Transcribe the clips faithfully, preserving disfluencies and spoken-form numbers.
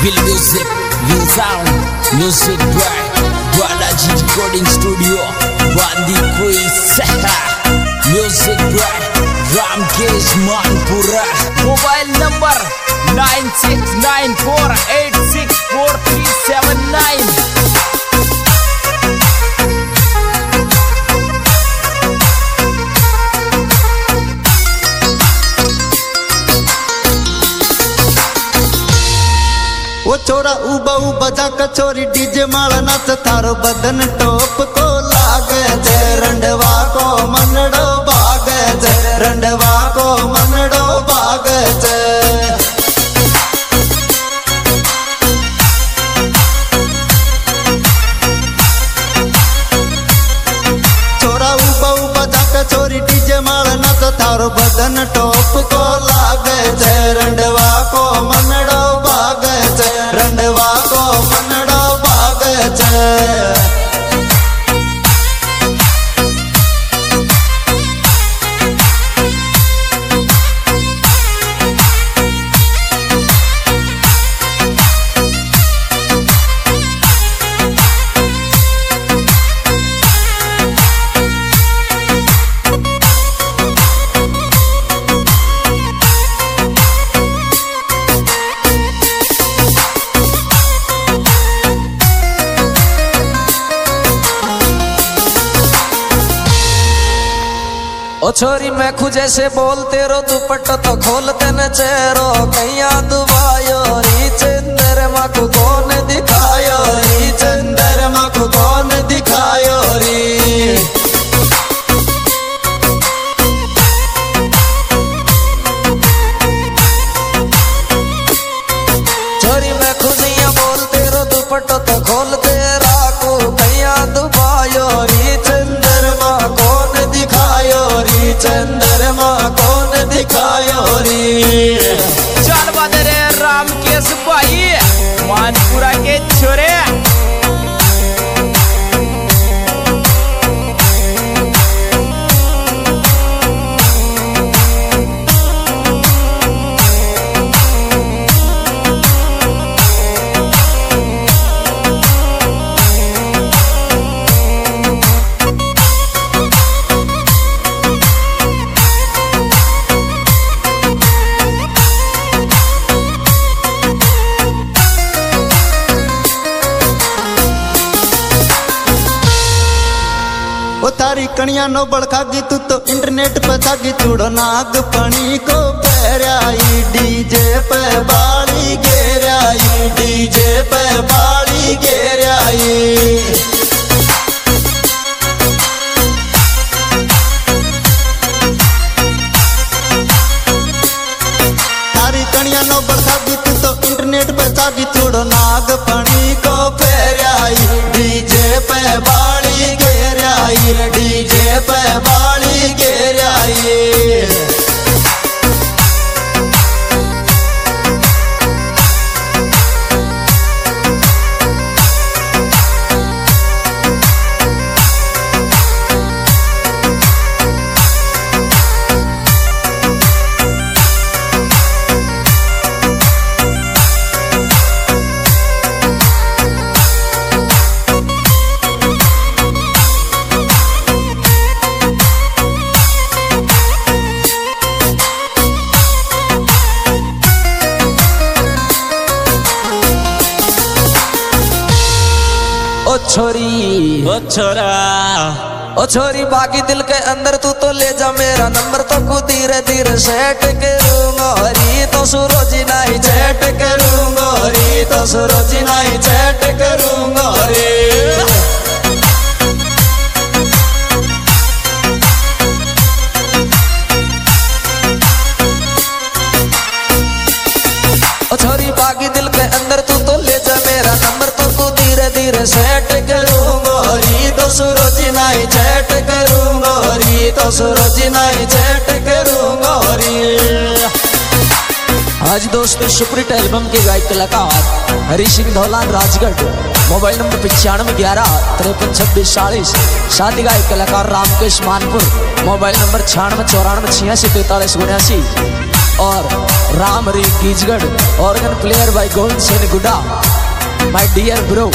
Feel music, feel sound, music by Balaji Recording Studio, Bandi Quiz. Music by Ramkesh Manpura. Mobile number nine six nine four eight six four three seven nine. वो छोरा उबा उबा जा kachori DJ माला नाच थारो बदन टोप को लागे जे रंडवा को मनड़ो भागे जे रंडवा को मनड़ो भागे जे छोरा उबा उबा जा कचोरी डीजे माला नाच थारो बदन टोप को लागे जे रंडवा को मनड़ो भागे जे रंडवा को मनड़ो भागे जे ओ छोरी मैं खुजे से बोलते रो दुपट्टा तो खोलते न चेहरो कैया दुबायो री चंद्रमा को कौन दिखायो री चंद्रमा को कौन दिखायो री छोरी मैं खुजियां बोलते रो दुपट्टा तो खोलते राखो कैया दुबायो री चंद्रमा कौन दिखायो री चंद्रमा कौन दिखायो री। चल बदरे रामकेश भाई मानपुरा के छोरे। ओ थारी कणिया नो बड़खागी तू तो इंटरनेट पे थागी चूड़ो नाग पणी को पैराई डीजे पे बाली घेराई डीजे पे बाली घेराई थारी कणिया नो बड़खागी तू तो इंटरनेट पे थागी चूड़ो नाग पणी को पैराई डीजे पे बाली घेराई डीजे पे बाली घेराई। ओ छोरी ओ छोरा ओ छोरी बाकी दिल के अंदर तू तो ले जा मेरा नंबर तो को धीरे धीरे सेट करूंगा री तो सूरजी नहीं चैट करूंगा री तो सूरजी नहीं चैट करूंगा रे। ओ छोरी बाकी दिल के अंदर तू तो ले जा मेरा नंबर तो को धीरे धीरे सेट करूंगा री तो सूरजी नहीं चैट करूंगा री तो सूरजी नहीं चैट करूंगा री। आज दोस्तों सुपरहिट एल्बम के गायक कलाकार हरी सिंह धौलान राजगढ़, मोबाइल नंबर पचानवे ग्यारह तिरपन छब्बीस चालीस। साथ ही गायक कलाकार रामकेश मानपुर, मोबाइल नंबर छियानवे चौरानवे छियासी तैतालीस उन्यासी। और राम री कीजगढ़ organ player by Govind Sen गुड्डा माय डियर ब्रो।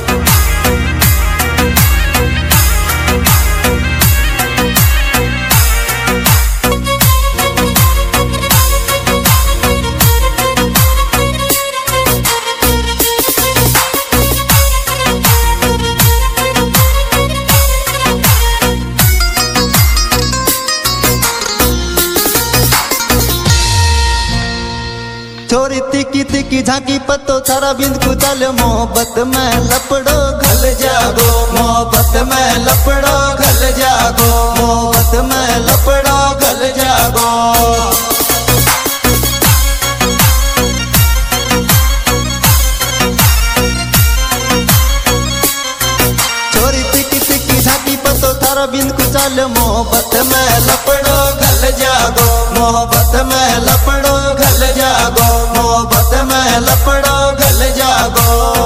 छोरी तिकी तिकी झांकी पत्तो थारा बिंद कुचल मोहब्बत में लपड़ो घल जागो मोहब्बत में लपड़ो घल जागो मोहब्बत में लपड़ो घल जागो। छोरी तिकी तिकी झांकी पत्तो थारा बिंद कुचल मोहब्बत में लपड़ो घल जागो मोहब्बत में लपड़ो घल जागो मोहब्बत में लपड़ो घल जागो।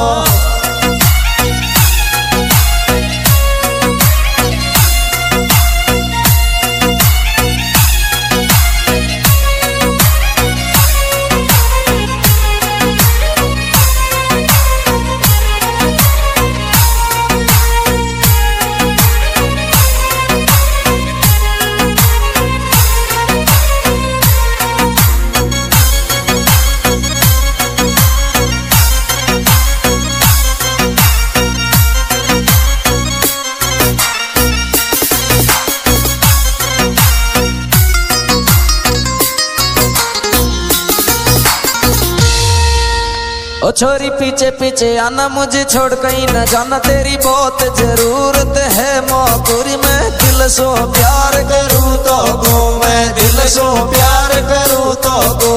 ओ छोरी पीछे पीछे आना मुझे छोड़ कहीं न जाना तेरी बहुत जरूरत है मौकुरी मैं दिल सो प्यार करूँ तो गो मैं दिल सो प्यार करूँ तो गो।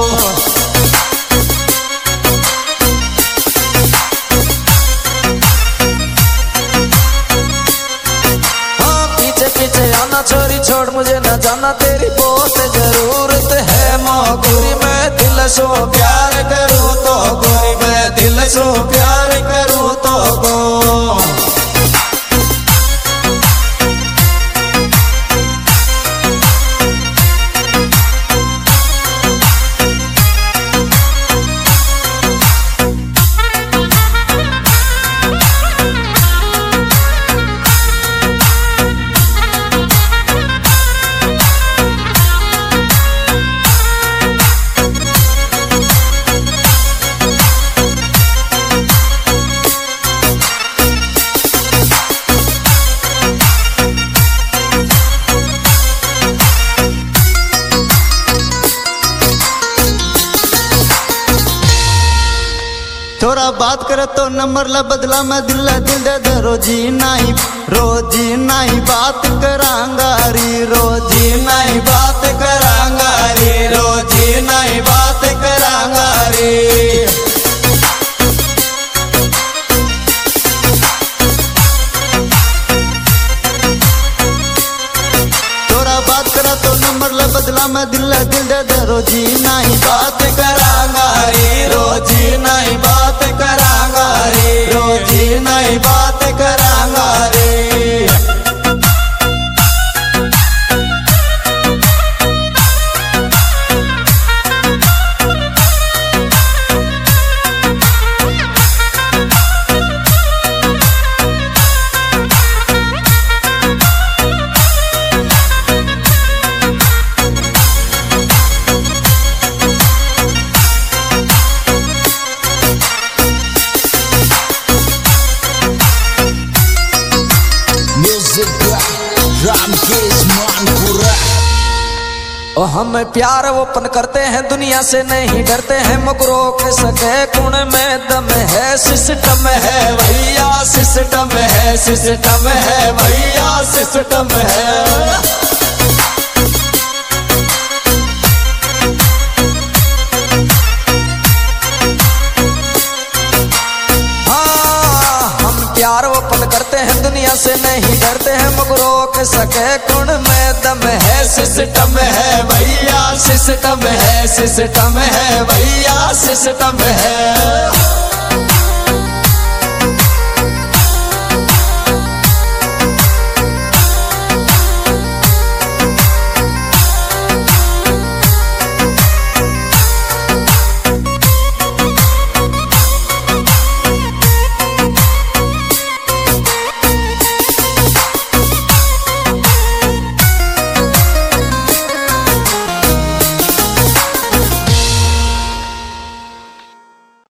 हाँ पीछे पीछे आना छोरी छोड़ मुझे न जाना तेरी बहुत जरूरत है मौकुरी मैं दिल सो प्यार करूँ तो गोरी मैं दिल सो प्यार करूँ तो गो। थोड़ा बात करे तो नंबर ला बदला मैं दिल ला दिल दे दे रोजी नहीं रोजी नहीं बात करांगा री रोजी नहीं बात करांगा री रोजी नहीं बात करांगा री। थोड़ा बात करे तो नंबर ला बदला मैं दिल ला दिल दे दे रोजी नहीं बात करांगा री रोजी नहीं बात करांगा रे रोजी नहीं बात करांगा रे। ओ हम प्यार वोपन करते हैं दुनिया से नहीं डरते हैं मुकरो के सके कुण में दम है सिस्टम है भैया सिस्टम है सिस्टम है भैया सिस्टम है। प्यार वोपन करते हैं दुनिया से नहीं डरते हैं मुकरो के सके कुण में दम है सिस्टम है भैया सिस्टम है सिस्टम है भैया सिस्टम है।